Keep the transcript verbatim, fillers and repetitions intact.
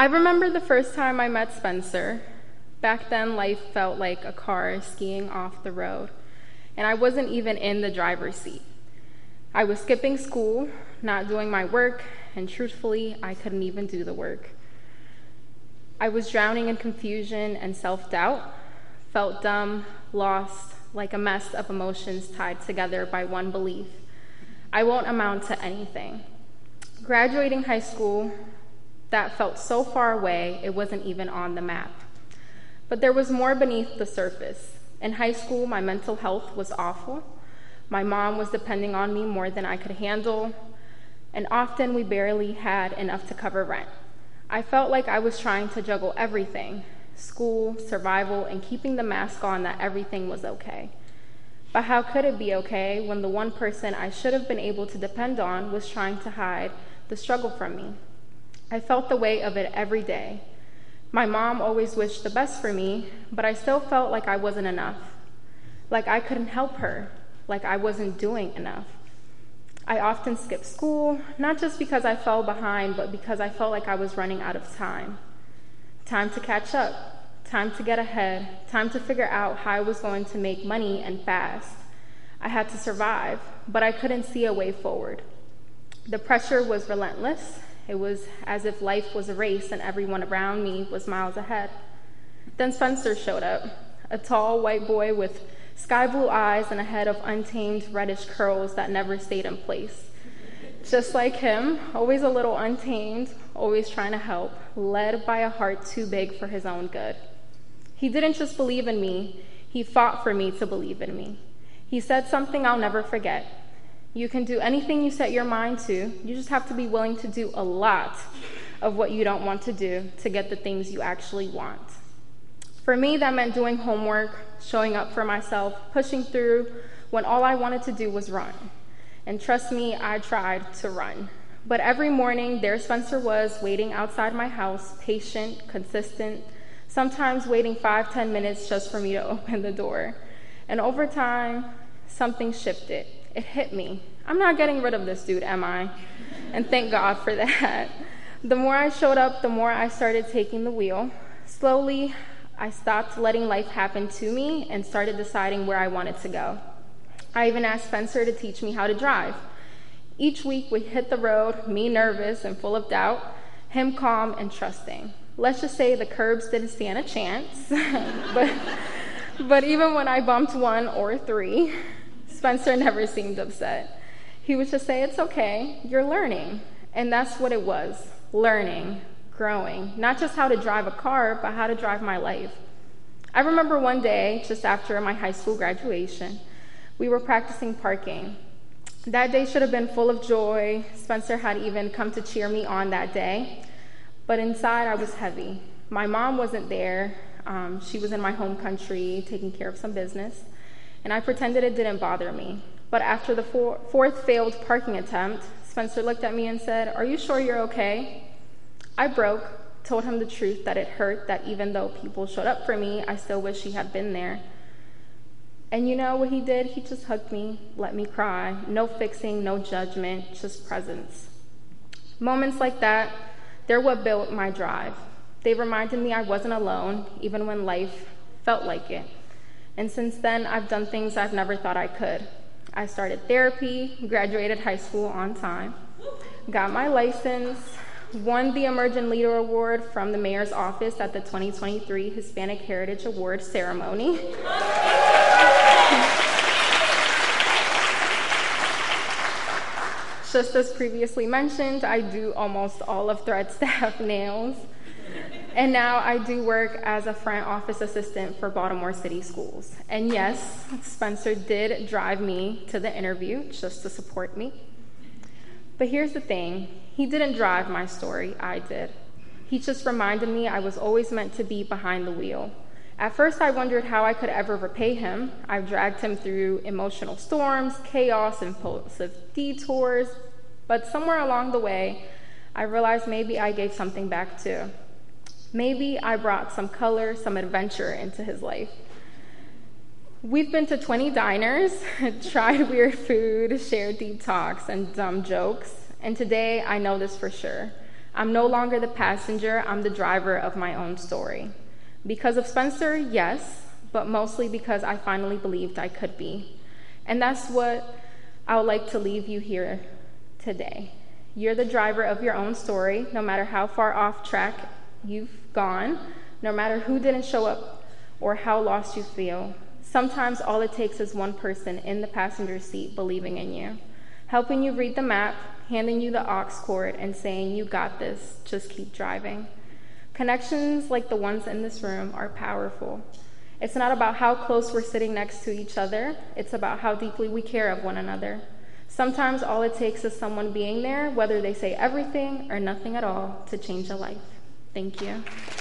I remember the first time I met Spencer. Back then, life felt like a car skiing off the road, and I wasn't even in the driver's seat. I was skipping school, not doing my work, and truthfully, I couldn't even do the work. I was drowning in confusion and self-doubt, felt dumb, lost, like a mess of emotions tied together by one belief: I won't amount to anything. Graduating high school, that felt so far away, it wasn't even on the map. But there was more beneath the surface. In high school, my mental health was awful. My mom was depending on me more than I could handle, and often we barely had enough to cover rent. I felt like I was trying to juggle everything: school, survival, and keeping the mask on that everything was okay. But how could it be okay when the one person I should have been able to depend on was trying to hide the struggle from me? I felt the weight of it every day. My mom always wished the best for me, but I still felt like I wasn't enough, like I couldn't help her, like I wasn't doing enough. I often skipped school, not just because I fell behind, but because I felt like I was running out of time. Time to catch up, time to get ahead, time to figure out how I was going to make money and fast. I had to survive, but I couldn't see a way forward. The pressure was relentless. It was as if life was a race and everyone around me was miles ahead. Then Spencer showed up, a tall white boy with sky blue eyes and a head of untamed reddish curls that never stayed in place. Just like him, always a little untamed, always trying to help, led by a heart too big for his own good. He didn't just believe in me, he fought for me to believe in me. He said something I'll never forget: you can do anything you set your mind to, you just have to be willing to do a lot of what you don't want to do to get the things you actually want. For me, that meant doing homework, showing up for myself, pushing through when all I wanted to do was run. And trust me, I tried to run. But every morning, there Spencer was, waiting outside my house, patient, consistent, sometimes waiting five, ten minutes just for me to open the door. And over time, something shifted. It hit me. I'm not getting rid of this dude, am I? And thank God for that. The more I showed up, the more I started taking the wheel. Slowly, I stopped letting life happen to me and started deciding where I wanted to go. I even asked Spencer to teach me how to drive. Each week, we hit the road, me nervous and full of doubt, him calm and trusting. Let's just say the curbs didn't stand a chance, but, but even when I bumped one or three, Spencer never seemed upset. He would just say, "It's okay, you're learning." And that's what it was, learning, growing, not just how to drive a car, but how to drive my life. I remember one day, just after my high school graduation, we were practicing parking. That day should have been full of joy. Spencer had even come to cheer me on that day, but inside I was heavy. My mom wasn't there. Um, she was in my home country taking care of some business, and I pretended it didn't bother me. But after the four, fourth failed parking attempt, Spencer looked at me and said, "Are you sure you're okay?" I broke, told him the truth, that it hurt, that even though people showed up for me, I still wish he had been there. And you know what he did? He just hugged me, let me cry. No fixing, no judgment, just presence. Moments like that, they're what built my drive. They reminded me I wasn't alone, even when life felt like it. And since then, I've done things I've never thought I could. I started therapy, graduated high school on time, got my license, won the Emerging Leader Award from the mayor's office at the twenty twenty-three Hispanic Heritage Award ceremony. Just as previously mentioned, I do almost all of Thread staff nails. And now I do work as a front office assistant for Baltimore City Schools. And yes, Spencer did drive me to the interview just to support me. But here's the thing, he didn't drive my story, I did. He just reminded me I was always meant to be behind the wheel. At first, I wondered how I could ever repay him. I've dragged him through emotional storms, chaos, impulsive detours, but somewhere along the way, I realized maybe I gave something back too. Maybe I brought some color, some adventure into his life. We've been to twenty diners, tried weird food, shared deep talks and dumb jokes, and today I know this for sure. I'm no longer the passenger, I'm the driver of my own story. Because of Spencer, yes, but mostly because I finally believed I could be. And that's what I would like to leave you here today. You're the driver of your own story, no matter how far off track you've gone, no matter who didn't show up or how lost you feel. Sometimes all it takes is one person in the passenger seat believing in you, helping you read the map, handing you the aux cord, and saying, you got this, just keep driving. Connections like the ones in this room are powerful. It's not about how close we're sitting next to each other, it's about how deeply we care of one another. Sometimes all it takes is someone being there, whether they say everything or nothing at all, to change a life. Thank you.